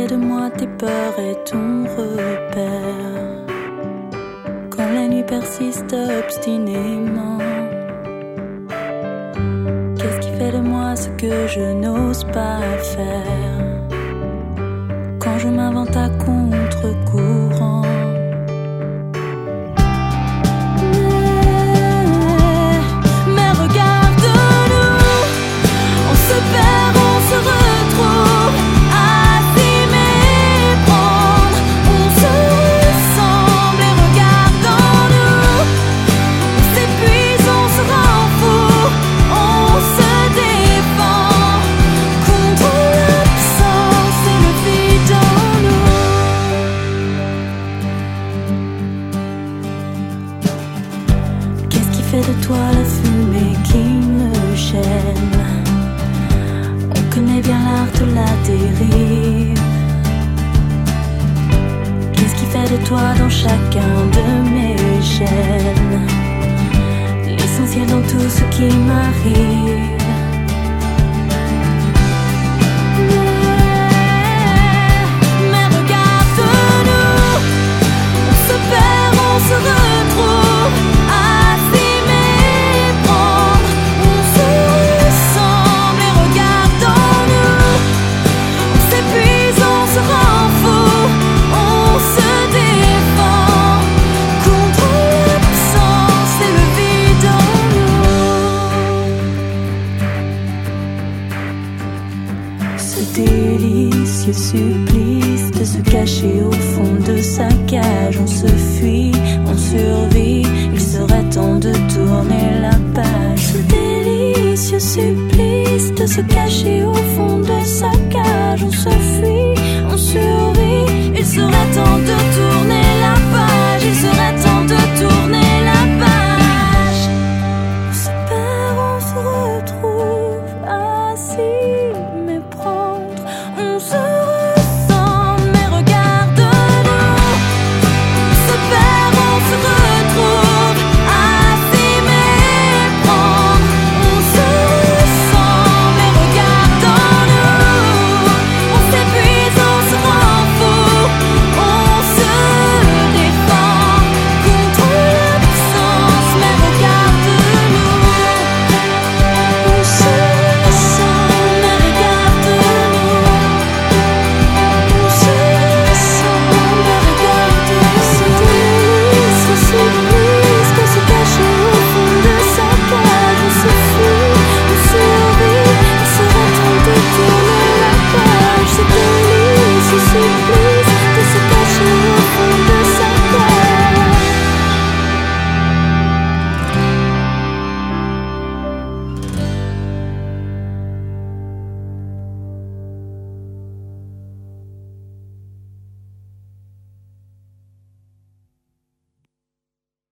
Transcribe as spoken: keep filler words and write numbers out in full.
fait de moi tes peurs et ton repère? Quand la nuit persiste obstinément, qu'est-ce qui fait de moi ce que je n'ose pas faire? Quand je m'invente à contre-courant, de toi la fumée qui me gêne. On connaît bien l'art de la dérive. Qu'est-ce qui fait de toi dans chacun de mes gènes l'essentiel dans tout ce qui m'arrive? Ce délicieux supplice de se cacher au fond de sa cage. On se fuit, on survit, il serait temps de tourner la page. Ce délicieux supplice de se cacher au